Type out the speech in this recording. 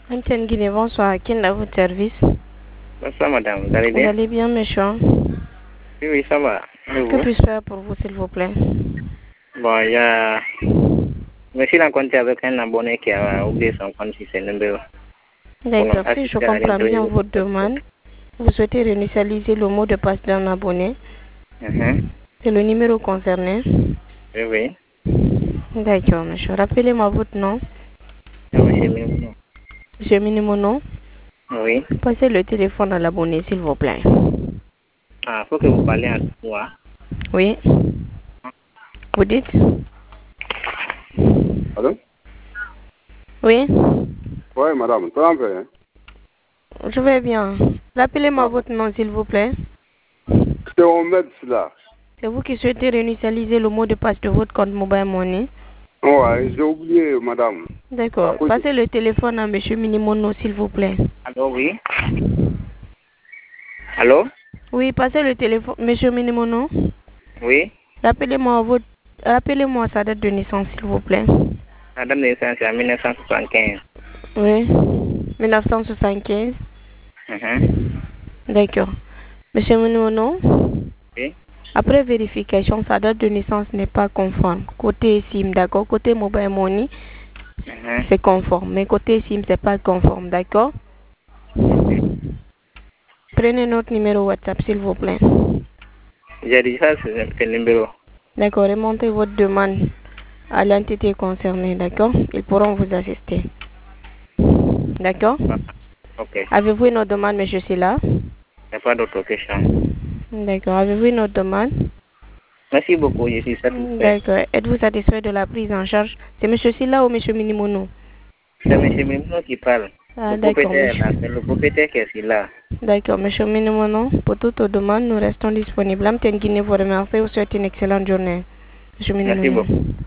Antenne Guinée, bonsoir. Qui est à votre service? Bonsoir madame, vous allez Vous bien? allez bien, méchant? Oui, ça va. Et Que vous? puis-je faire pour vous, s'il vous plaît? Bon, il y a... Je me suis rencontré avec un abonné qui a oublié son compte sur ses numéros. D'accord, si je comprends bien votre demande, vous souhaitez réinitialiser le mot de passe d'un abonné. C'est le numéro concerné. Oui, oui. D'accord, monsieur. Rappelez-moi votre nom. Monsieur Mimono. Monsieur Minimono. Oui. Passez le téléphone à l'abonné, s'il vous plaît. Ah, faut que vous parlez en moi. Oui. Vous dites? Allô? Oui. Oui, madame, ça va bien? Je vais bien. Rappelez-moi votre nom, s'il vous plaît. C'est Ahmed Silla. C'est vous qui souhaitez réinitialiser le mot de passe de votre compte Mobile Money? Ouais, j'ai oublié, madame. D'accord. Passez le téléphone à monsieur Minimono, s'il vous plaît. Allô, oui. Allô? Oui, passez le téléphone. Monsieur Minimono? Oui. Rappelez-moi sa date de naissance, s'il vous plaît. La date de naissance, c'est en 1975. Oui. 1975. D'accord. Monsieur Minimono? Oui. Après vérification, sa date de naissance n'est pas conforme. Côté SIM, d'accord? Côté Mobile Money, c'est conforme. Mais côté SIM, c'est pas conforme, d'accord? Prenez notre numéro WhatsApp, s'il vous plaît. J'ai déjà ce numéro. D'accord, remontez votre demande à l'entité concernée, d'accord? Ils pourront vous assister. D'accord? Ok. Avez-vous une autre demande, monsieur Silla? Il n'y a pas d'autre question. D'accord. Avez-vous une autre demande? Merci beaucoup, je suis satisfait. D'accord. Êtes-vous satisfait de la prise en charge? C'est monsieur Silla ou monsieur Minimono? C'est M. Mimono qui parle. Ah, Le d'accord, propriétaire est là, monsieur. c'est le propriétaire qui est là. D'accord, monsieur Minimono. Pour toute demande, nous restons disponibles. Amten Guinée vous remercie et vous souhaite une excellente journée. Monsieur Merci Minimono. beaucoup.